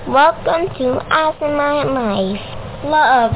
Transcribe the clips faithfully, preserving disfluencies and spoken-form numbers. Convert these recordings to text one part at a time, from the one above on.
Welcome to Awesome Life. Love.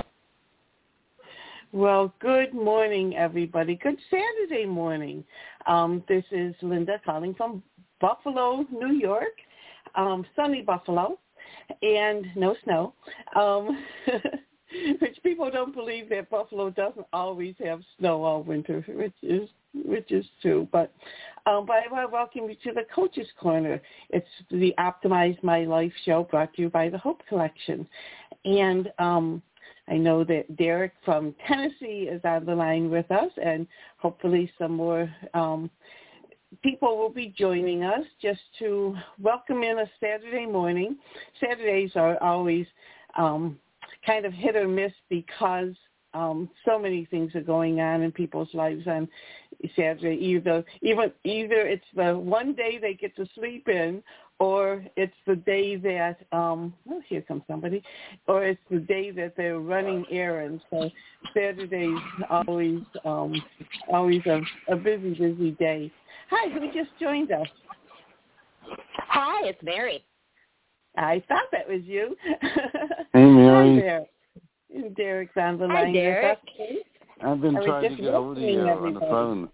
Well, good morning, everybody. Good Saturday morning. Um, this is Linda calling from Buffalo, New York, um, sunny Buffalo, and no snow, um, which people don't believe that Buffalo doesn't always have snow all winter, which is which is true. But, um, but I want to welcome you to the Coach's Corner. It's the Optimize My Life show brought to you by the Hope Collection. And um, I know that Derek from Tennessee is on the line with us, and hopefully some more um, people will be joining us just to welcome in a Saturday morning. Saturdays are always um, kind of hit or miss because um, so many things are going on in people's lives on Saturday. Either, even, either it's the one day they get to sleep in, or it's the day that, um, oh, here comes somebody, or it's the day that they're running errands. So Saturday's always um, always a, a busy, busy day. Hi, who just joined us? Hi, it's Mary. I thought that was you. Hey, Mary. Hi there. And Derek's on the Hi, line Derek. with us. I've been I trying to get over to you on the phone.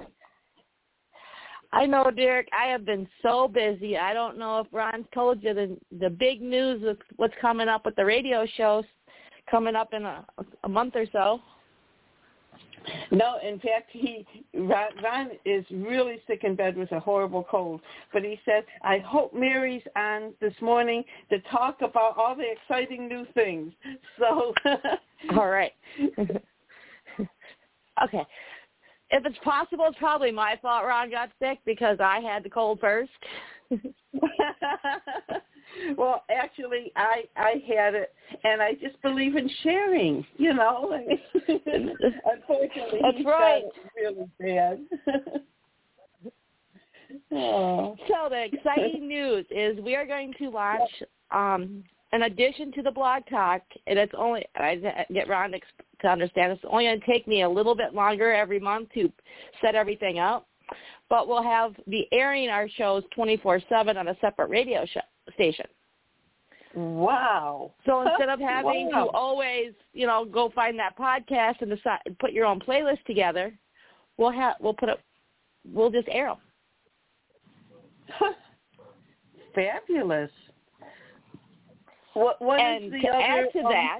I know, Derek. I have been so busy. I don't know if Ron told you the the big news with what's coming up with the radio shows coming up in a, a month or so. No, in fact, he Ron, Ron is really sick in bed with a horrible cold. But he said, I hope Mary's on this morning to talk about all the exciting new things. So, all right. Okay. If it's possible, it's probably my fault Ron got sick because I had the cold first. Well, actually, I I had it, and I just believe in sharing, you know. Unfortunately, That's he right. got it really bad. Oh. So the exciting news is we are going to launch, um, in addition to the blog talk, and it's only, I get Ron to to understand, it's only going to take me a little bit longer every month to set everything up, but we'll have be airing our shows twenty-four seven on a separate radio show, station. Wow. So instead of having wow. to always, you know, go find that podcast and decide, put your own playlist together, we'll have we'll put it, we'll just air them. Fabulous. What, what and is the to other, add to um, that,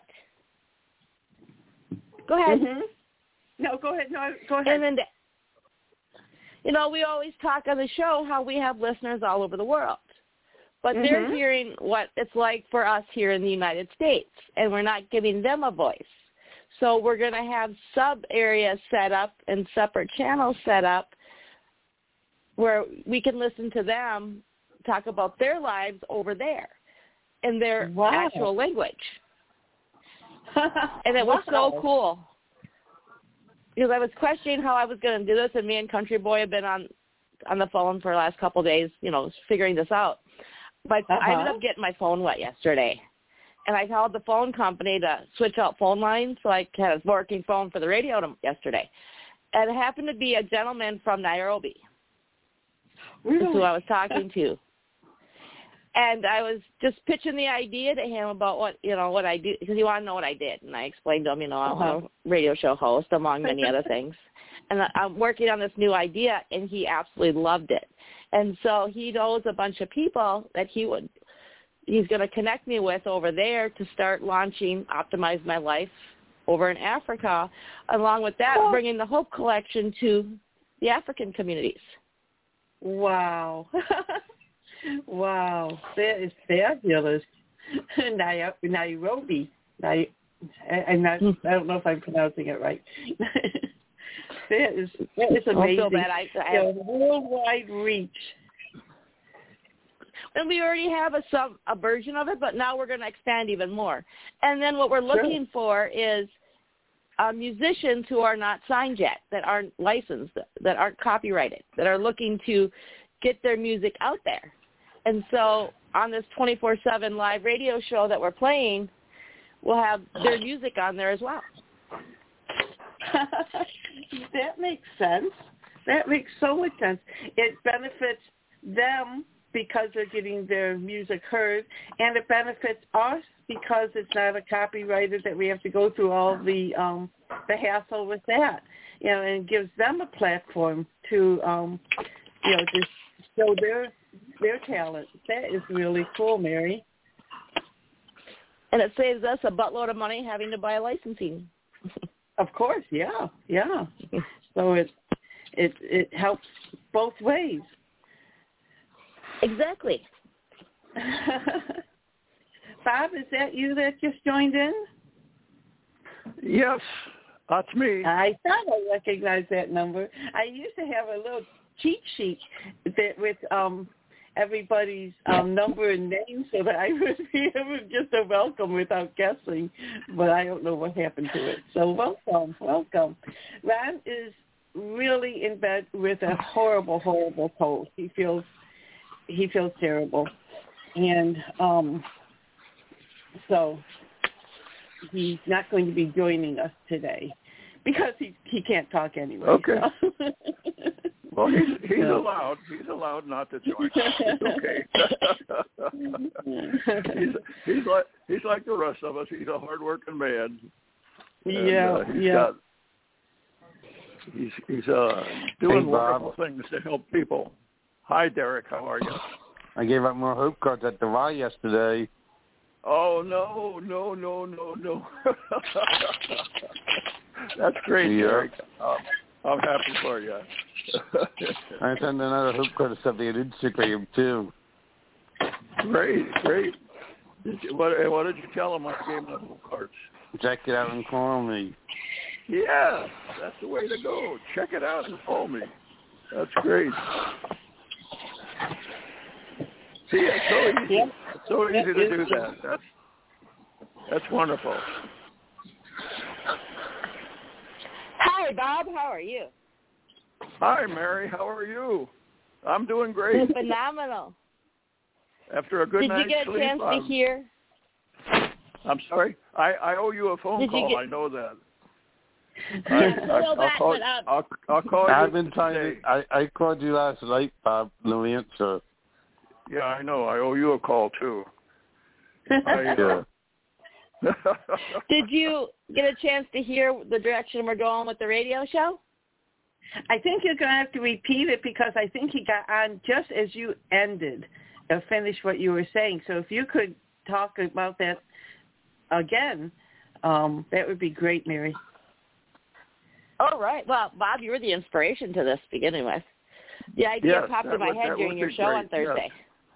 go ahead. Mm-hmm. No, go ahead. No, go ahead. And then, you know, we always talk on the show how we have listeners all over the world. But mm-hmm. they're hearing what it's like for us here in the United States, and we're not giving them a voice. So we're going to have sub-areas set up and separate channels set up where we can listen to them talk about their lives over there in their wow. actual language. And it was wow. so cool. Because I was questioning how I was going to do this, and me and Country Boy have been on on the phone for the last couple of days, you know, figuring this out. But uh-huh. I ended up getting my phone wet yesterday. And I called the phone company to switch out phone lines so I had a working phone for the radio to, yesterday. And it happened to be a gentleman from Nairobi. Really? That's who I was talking to. And I was just pitching the idea to him about what, you know, what I do, because he wanted to know what I did. And I explained to him, you know, I'm uh-huh. a radio show host, among many other things. And I'm working on this new idea, and he absolutely loved it. And so he knows a bunch of people that he would, he's going to connect me with over there to start launching Optimize My Life over in Africa. Along with that, oh. bringing the Hope Collection to the African communities. Wow. Wow. That is fabulous. Nairobi. I'm not, I don't know if I'm pronouncing it right. That is, that is amazing. I feel bad. I, I have, worldwide reach. And we already have a some a version of it, but now we're going to expand even more. And then what we're looking sure. for is uh, musicians who are not signed yet, that aren't licensed, that aren't copyrighted, that are looking to get their music out there. And so on this twenty-four seven live radio show that we're playing, we'll have their music on there as well. That makes sense. That makes so much sense. It benefits them because they're getting their music heard, and it benefits us because it's not a copyrighted that we have to go through all the um, the hassle with that. You know, and it gives them a platform to, um, you know, just show their their talent. That is really cool, Mary. And it saves us a buttload of money having to buy licensing. Of course, yeah, yeah. So it it it helps both ways. Exactly. Bob, is that you that just joined in? Yes, that's me. I thought I recognized that number. I used to have a little cheat sheet that with um everybody's um, number and name so that I would be able to just a welcome without guessing, but I don't know what happened to it. So welcome, welcome. Ron is really in bed with a horrible, horrible cold. He feels he feels terrible, and um, so he's not going to be joining us today because he he can't talk anyway. Okay. So. Well, he's, he's allowed. He's allowed not to join. It's okay. he's he's like he's like the rest of us. He's a hardworking man. And, yeah, uh, he's yeah. Got, he's he's uh, doing Hey, wonderful Bob. things to help people. Hi, Derek. How are you? I gave out more hope cards at the Y yesterday. Oh no, no, no, no, no. That's great, Yeah. Derek. Um, I'm happy for you. I sent another hope card of something I did Instagram too. Great, great. Did you, what, what did you tell him when you gave him the hope cards? Check it out and call me. Yeah, that's the way to go. Check it out and call me. That's great. See, it's so easy. Yep. It's so easy to do that. That's that's wonderful. Hi, Bob. How are you? Hi, Mary. How are you? I'm doing great. Phenomenal. After a good Did night's you get a sleep, chance I'm, to hear? I'm sorry. I, I owe you a phone Did you call. get- I know that. Yeah, I, so I'll, that, call, but, uh, I'll, I'll call you I've been trying today. to. I, I called you last night, Bob. No answer. Yeah, I know. I owe you a call too. I, Yeah. Did you get a chance to hear the direction we're going with the radio show? I think you're going to have to repeat it because I think he got on just as you ended and finished what you were saying. So if you could talk about that again, um, that would be great, Mary. All right. Well, Bob, you were the inspiration to this to begin with. The idea Yes, popped that in my would- head that during would your be show great, on Thursday. yes.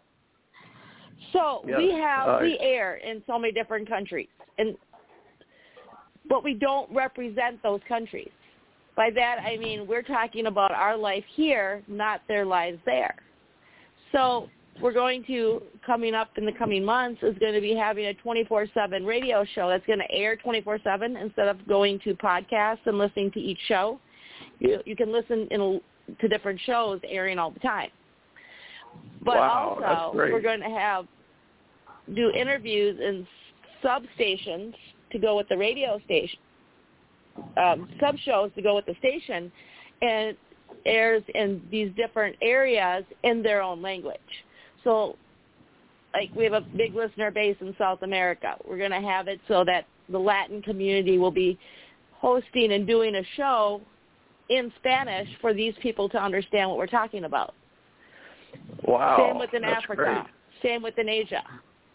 So Yes, we have uh, we air in so many different countries, and but we don't represent those countries. By that I mean we're talking about our life here, not their lives there. So we're going to, coming up in the coming months, is going to be having a twenty-four seven radio show that's going to air twenty-four seven instead of going to podcasts and listening to each show. You, you can listen in, to different shows airing all the time. But Wow, that's also, great. we're going to have do interviews in substations to go with the radio station, um, sub shows to go with the station, and it airs in these different areas in their own language. So, like, we have a big listener base in South America. We're going to have it so that the Latin community will be hosting and doing a show in Spanish for these people to understand what we're talking about. Wow. Same within that's Africa. Great. Same within Asia.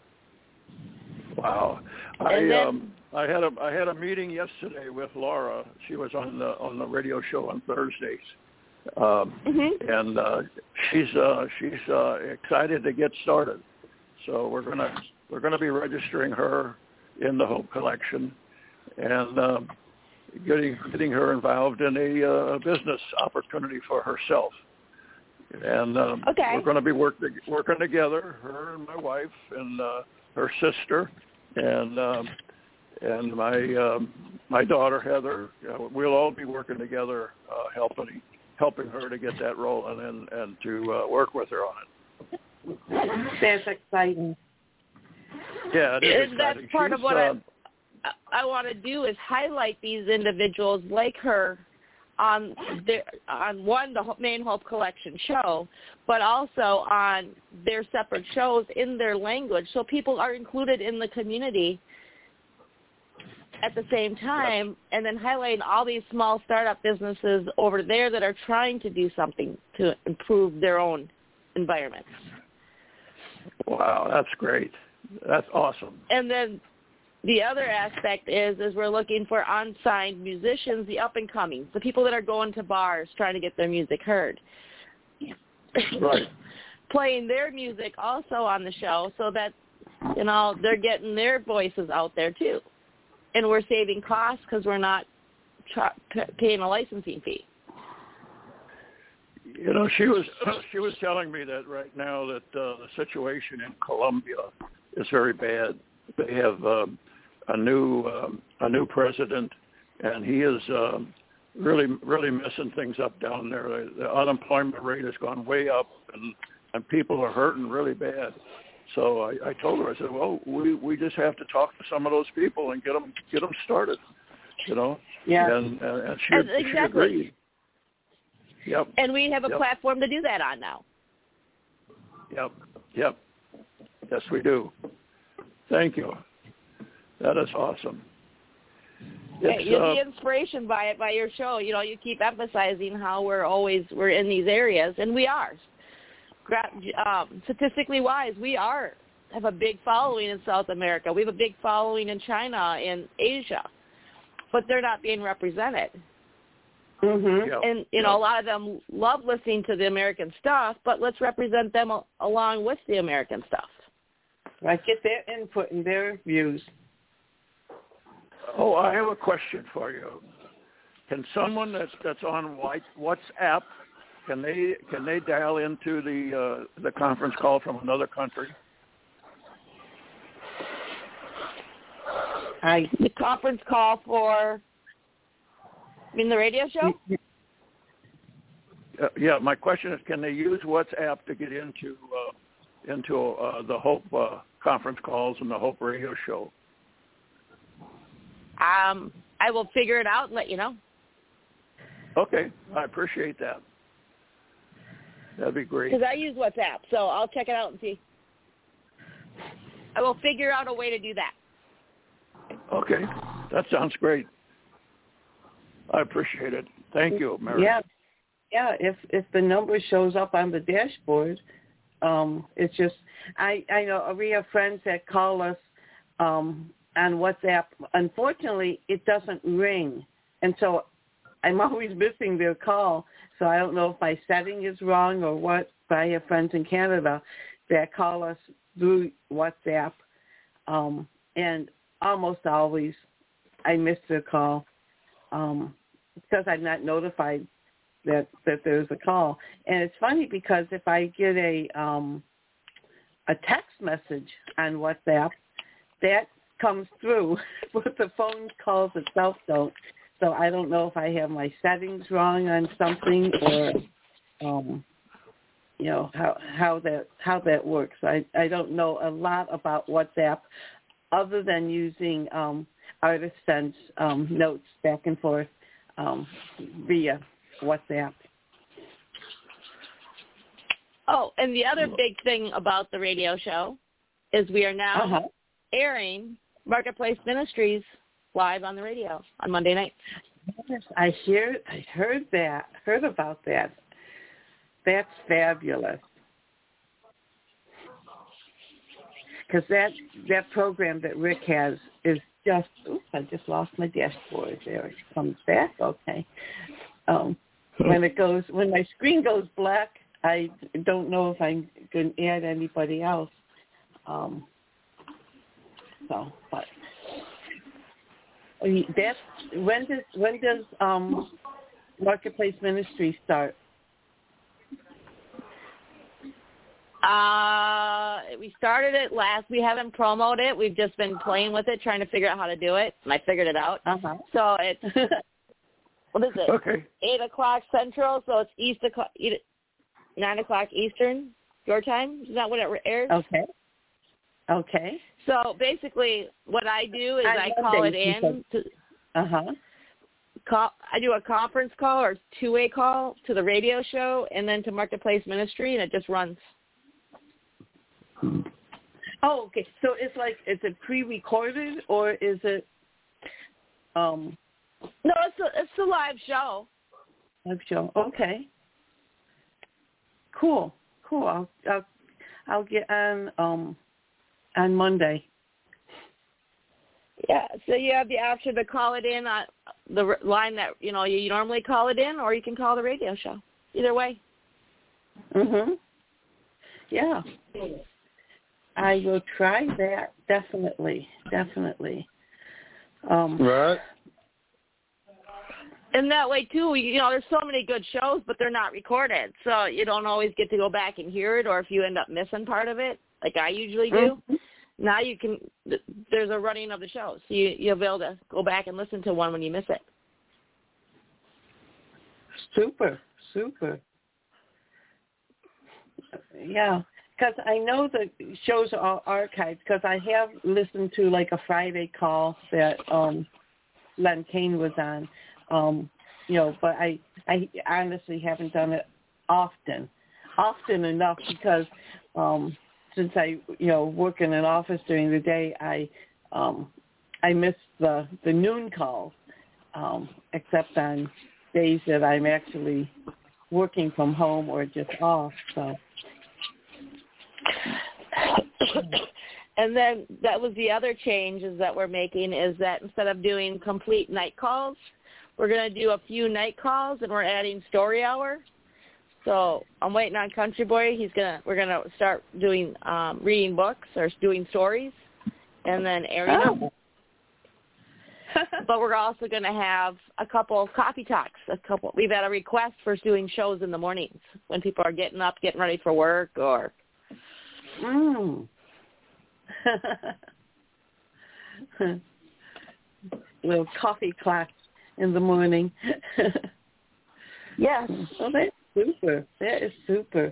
Wow. I And then- um I had a I had a meeting yesterday with Laura. She was on the on the radio show on Thursdays. Um Mm-hmm. and uh she's uh she's uh excited to get started. So we're going to we're going to be registering her in the Hope Collection and um getting getting her involved in a uh, business opportunity for herself. And um, Okay. we're going to be work, working together, her and my wife and uh, her sister, and um, and my um, my daughter Heather. Uh, we'll all be working together, uh, helping helping her to get that rolling and and to uh, work with her on it. That's exciting. Yeah, it is And that's exciting. part She's, of what uh, I, I want to do is highlight these individuals like her on their on one the main Hope Collection show, but also on their separate shows in their language, so people are included in the community at the same time, and then highlighting all these small startup businesses over there that are trying to do something to improve their own environments. Wow, that's great. That's awesome. And then the other aspect is is we're looking for unsigned musicians, the up-and-comings, the people that are going to bars trying to get their music heard. Right. Playing their music also on the show so that, you know, they're getting their voices out there too. And we're saving costs because we're not tra- paying a licensing fee. You know, she was she was telling me that right now that uh, the situation in Colombia is very bad. They have um, a new um, a new president, and he is um, really really messing things up down there. The, the unemployment rate has gone way up, and, and people are hurting really bad. So I, I told her, I said, well, we, we just have to talk to some of those people and get them get them started, you know. Yeah. And, and, and she, Exactly. she agreed. Yep. And we have a yep. platform to do that on now. Yep. Yep. Yes, we do. Thank you. That is awesome. Hey, you'll uh, be inspiration by it, by your show. You know, you keep emphasizing how we're always we're in these areas, and we are. Um, statistically wise, we are have a big following in South America. We have a big following in China, in Asia, but they're not being represented. Mm-hmm. Yep. And, you know, a lot of them love listening to the American stuff, but let's represent them a- along with the American stuff. Right, get their input and their views. Oh, I have a question for you. Can someone that's that's on WhatsApp, can they can they dial into the uh, the conference call from another country? I The conference call for, I mean, the radio show? Uh, yeah, my question is, can they use WhatsApp to get into uh, into uh, the Hope uh, conference calls and the Hope radio show? Um, I will figure it out and let you know. Okay, I appreciate that. That'd be great. Because I use WhatsApp, so I'll check it out and see. I will figure out a way to do that. Okay, that sounds great. I appreciate it. Thank you, Mary. Yeah, yeah. If if the number shows up on the dashboard, um, it's just I I know we have friends that call us um, on WhatsApp. Unfortunately, it doesn't ring, and so I'm always missing their call. So I don't know if my setting is wrong or what. But I have friends in Canada that call us through WhatsApp, um, and almost always I miss their call. Um, because I'm not notified that, that there's a call. And it's funny because if I get a um, a text message on WhatsApp, that comes through, but the phone calls itself don't. So I don't know if I have my settings wrong on something or, um, you know, how how that how that works. I, I don't know a lot about WhatsApp other than using um, Artist sends um, notes back and forth um, via WhatsApp. Oh, and the other big thing about the radio show is we are now Uh-huh. airing Marketplace Ministries live on the radio on Monday night. Yes, I hear, I heard that, heard about that. That's fabulous. Because that that program that Rick has is just, oops, I just lost my dashboard. There it comes back. Okay. Um, when it goes, when my screen goes black, I don't know if I can add anybody else. Um, so, but that's when does when does um, Marketplace Ministry start? Uh, we started it last. We haven't promoted it. We've just been playing with it, trying to figure out how to do it. And I figured it out. Uh-huh. So it's what is it? Okay. Eight o'clock Central. So it's East o'clock, nine o'clock Eastern. Your time. Is that what it airs? Okay. Okay. So basically, what I do is On I call it Mondays, in. To, uh huh. call. I do a conference call or two-way call to the radio show and then to Marketplace Ministry, and it just runs. Oh, okay. So it's like, is it pre-recorded or is it? Um, no, it's a it's a live show. Live show. Okay. Cool. Cool. I'll I'll, I'll get on um on Monday. Yeah. So you have the option to call it in on the line that you know you normally call it in, or you can call the radio show. Either way. Mhm. Yeah. I will try that. Definitely. Definitely. Um, right. And that way, too, you know, there's so many good shows, but they're not recorded. So you don't always get to go back and hear it, or if you end up missing part of it, like I usually do, mm-hmm. now you can, there's a running of the shows. So you, you'll be able to go back and listen to one when you miss it. Super, super. Yeah, because I know the shows are archived, because I have listened to, like, a Friday call that um, Len Kane was on. Um, you know, but I, I honestly haven't done it often, often enough because um, since I, you know, work in an office during the day, I, um, I miss the the noon calls, um, except on days that I'm actually working from home or just off. So. And then that was the other changes that we're making is that instead of doing complete night calls, we're going to do a few night calls, and we're adding story hour. So I'm waiting on Country Boy. He's gonna. We're gonna start doing um, reading books or doing stories, and then airing oh. them. But we're also going to have a couple of coffee talks. A couple. We've had a request for doing shows in the mornings when people are getting up, getting ready for work, or. Mm. Little coffee clock in the morning. Yes. Oh, that's super. That is super.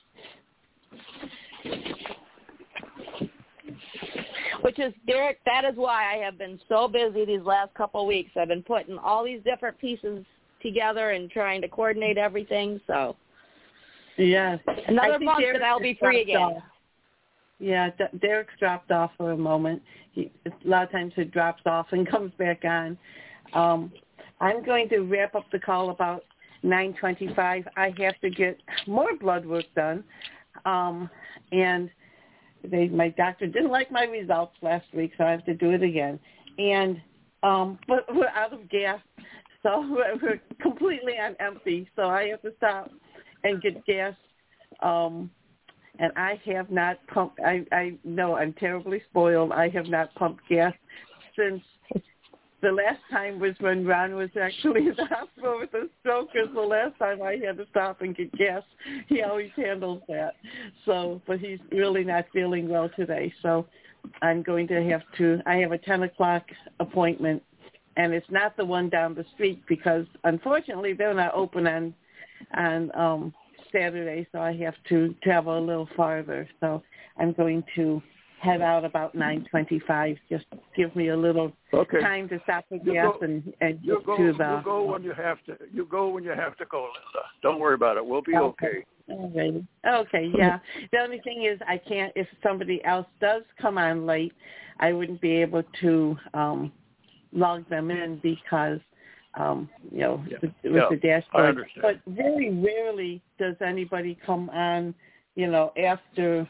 Which is, Derek, that is why I have been so busy these last couple of weeks. I've been putting all these different pieces together and trying to coordinate everything. So, yes. Another month and I'll be free again. Off. Yeah, D- Derek's dropped off for a moment. He, a lot of times he drops off and comes back on. Um, I'm going to wrap up the call about nine twenty-five. I have to get more blood work done. Um, and they, my doctor didn't like my results last week, so I have to do it again. And um, but we're out of gas, so we're, we're completely on empty. So I have to stop and get gas. Um, and I have not pumped. I, I know I'm terribly spoiled. I have not pumped gas since the last time was when Ron was actually in the hospital with a stroke. Is the last time I had to stop and get gas. He always handles that. So, but he's really not feeling well today. So I'm going to have to, I have a ten o'clock appointment, and it's not the one down the street because, unfortunately, they're not open on, on um, Saturday, so I have to travel a little farther. So I'm going to head out about nine twenty-five. Just give me a little okay. time to stop for you gas go, and, and you get go, to the... You go when you have to. You go when you have to go, Linda. Don't worry about it. We'll be okay. Okay. Okay, yeah. The only thing is I can't, if somebody else does come on late, I wouldn't be able to um, log them in because, um, you know, yeah. with, with yeah. the dashboard. I understand. But very rarely does anybody come on, you know, after...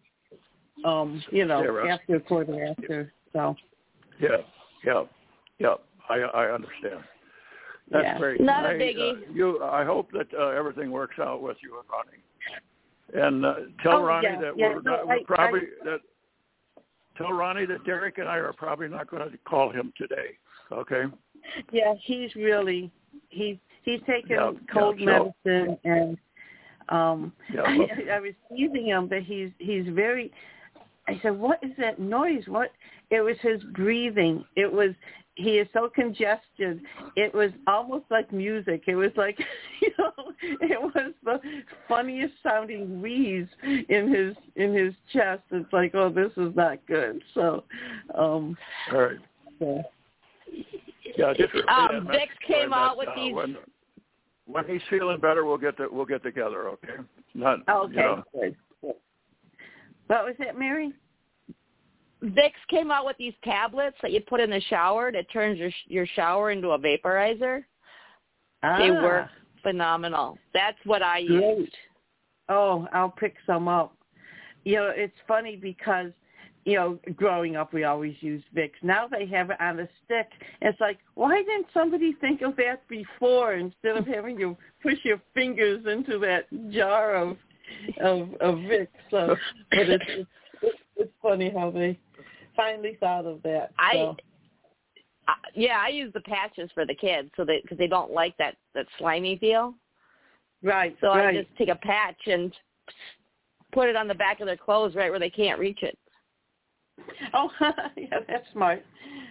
Um, you know, yeah, after a quarter after, so. Yeah, yeah, yeah. I I understand. That's yeah. great. Not a I, biggie. Uh, you, I hope that uh, everything works out with you and Ronnie. And uh, tell oh, Ronnie yeah, that yeah, we're, no, not, we're I, probably I, that. Tell Ronnie that Derek and I are probably not going to call him today. Okay. Yeah, he's really he's he's taking yeah, cold yeah, so, medicine and um. Yeah, I, I was teasing him that he's he's very. I said, what is that noise? What? It was his breathing. It was, he is so congested. It was almost like music. It was like, you know, it was the funniest sounding wheeze in his, in his chest. It's like, oh, this is not good. So, um, all right. So, Yeah, just relay um, that message Vicks came that, out with uh, these. When, when he's feeling better, we'll get to, we'll get together. Okay. Not Okay. You know. Good. What was it, Mary? Vicks came out with these tablets that you put in the shower that turns your your shower into a vaporizer. Ah, They work phenomenal. That's what I great. used. Oh, I'll pick some up. You know, it's funny because, you know, growing up we always used Vicks. Now they have it on a stick. It's like, why didn't somebody think of that before instead of having you push your fingers into that jar of of, of Vicks? So, but it's, it's it's funny how they finally thought of that. I, so. I yeah, I use the patches for the kids so they because they don't like that that slimy feel. Right. So right. I just take a patch and put it on the back of their clothes right where they can't reach it. Oh, yeah, that's smart.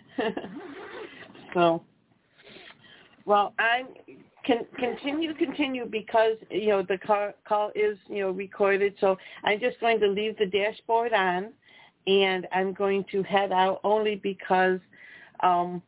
So, well, I can continue, continue because, you know, the call, call is, you know, recorded. So I'm just going to leave the dashboard on, and I'm going to head out only because um,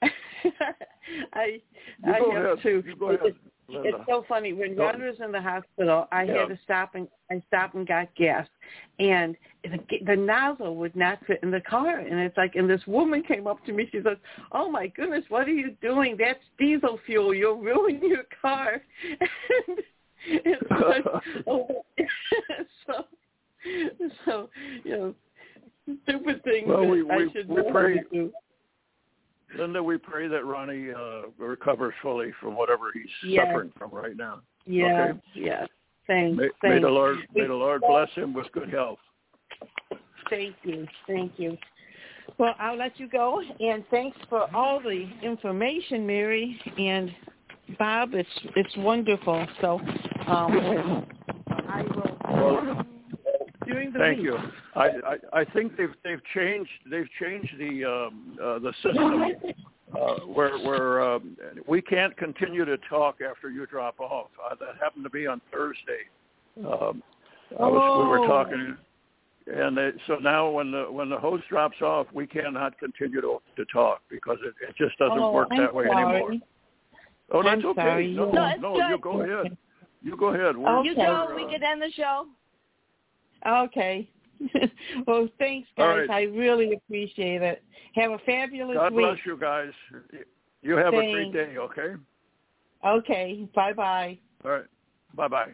I You I go have ahead. to. You go ahead. Linda. It's so funny. When Go. Ron was in the hospital, I Yeah. had to stop and I stopped and got gas, and the, the nozzle would not fit in the car. And it's like, and this woman came up to me. She says, "Oh my goodness, what are you doing? That's diesel fuel. You'll ruin your car." And it's like, oh. so, so you know, stupid things Well, that we- we- I should we know how pray- to do. Linda, we pray that Ronnie uh, recovers fully from whatever he's Yes. suffering from right now. Yeah, Okay? yeah. Thanks. May, thanks. may the Lord may the Lord bless him with good health. Thank you. Thank you. Well, I'll let you go, and thanks for all the information, Mary and Bob. It's it's wonderful. So um, I will Well, during the thank week. you. I, I, I think they've they've changed they've changed the um, uh, the system uh, where where um, we can't continue to talk after you drop off. Uh, that happened to be on Thursday. Um, I was, we were talking. And it, so now, when the when the host drops off, we cannot continue to to talk because it, it just doesn't Oh, work I'm that way sorry. anymore. Oh, that's I'm okay. sorry. No, No, it's no, good. you go ahead. You go ahead. We're, You Okay. go. we're, We uh, can end the show. Okay. Well, thanks, guys. All right. I really appreciate it. Have a fabulous God week. bless you guys. You have a great Thanks. day. Okay. Okay. Bye bye. All right. Bye bye.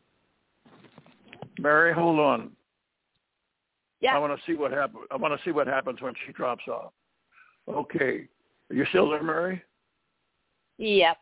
Mary, hold on. Yeah. I want to see what happens. I want to see what happens when she drops off. Okay. Are you still there, Mary? Yep.